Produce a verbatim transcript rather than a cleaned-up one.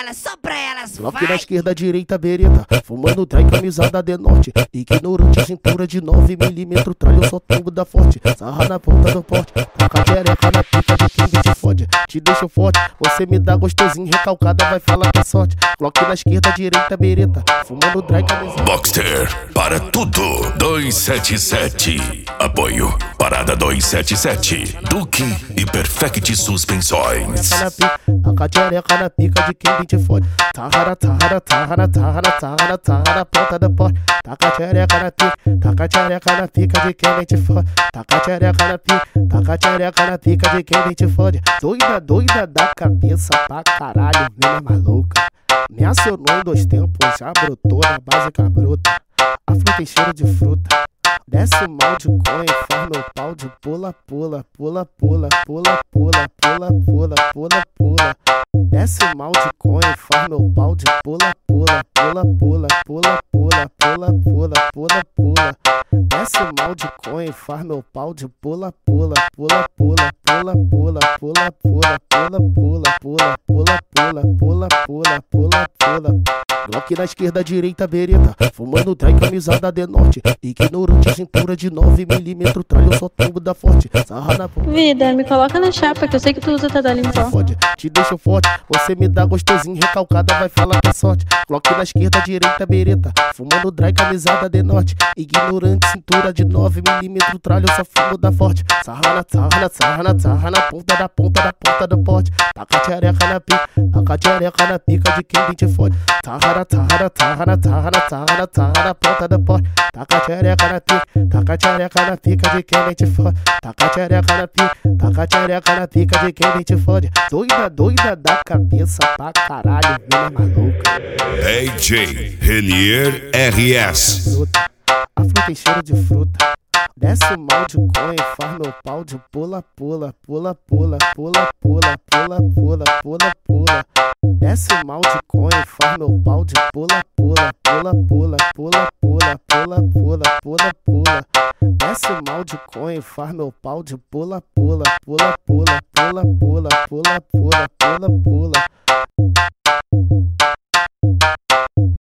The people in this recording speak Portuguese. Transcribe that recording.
elas, só pra elas, Bloco vai. na esquerda, direita, bereta. Fumando dry, camisada de norte. Ignorante, cintura de nove milímetros. Tralho, eu só tenho da forte. Sarra na ponta do porte. Taca a xereca na pica de quem te fode. Te deixa forte, você me dá gostosinho. Recalcada, vai falar que é sorte. Bloco na esquerda, direita, bereta. Fumando dry, camisada. Boxster, para tudo, duzentos e setenta e sete. Apoio, Parada duzentos e setenta e sete. Duque e Perfect Suspensões. Taca a xereca na pica de quem te fode. Tarra, tarra, tarra, tarra, tarra, tarra na ponta do porte. Taca a xereca na pica, taca a xereca na pica de quem te fode. Taca a xereca na pica, taca a xereca na pica de quem te fode. Doida, doida da cabeça pra caralho, mina maluca. Me acionou em dois tempos, já brotou na base cabrota. A fruta tem cheiro de fruta. Desce o mal de conha, faz meu pau de pula, pula, pula, pula, pula, pula, pula, pula, pula, pula. Desce o mal de conha, faz meu pau de pula, pula, pula, pula, pula, pula, pula, pula, pula, pula. Desce o mal de conha, faz meu pau de pula, pula, pula, pula, pula, pula, pula, pula, pula, pula, pula, pula, pula, pula, pula, pula, pula. Bloco na esquerda, direita, bereta. Fumando dry, camisada de norte. Ignorante, cintura de nove milímetros. Tralho, eu só tenho da forte. Sarra na ponta. Vida, me coloca na chapa que eu sei que tu usa Tadalho em pó. Fode, te deixa forte, você me dá gostosinho. Recalcada, vai falar que é sorte. Bloco na esquerda, direita, bereta. Fumando dry, camisada de norte. Ignorante, cintura de nove milímetros. Tralho, eu só fumo da forte. Sarra na, sarra na, sarra na, sarra na ponta da ponta da ponta do pote. Taca a xereca na pica, taca a xereca na pica de quem te fode. Tarra, tarra, tarra, tarra, tarra, tarra na ponta do pote. Taca a xereca na pica, taca a xereca na pica de quem te fode. Taca a xereca na pica, taca a xereca na pica de quem te fode. Doida, doida da cabeça pra caralho, mina maluca. D J Renier R S. Fruta, a fruta tem cheiro de fruta. Desce o mal de conha, faz meu pau de pula, pula, pula, pula, pula, pula, pula, pula, pula, pula. Desce o mal de conha, faz meu pau de pula, pula, pula, pula, pula, pula, pula, pula, pula, pula. Desce o mal de conha, faz meu pau de pula, pula, pula, pula, pula, pula, pula, pula, pula, pula.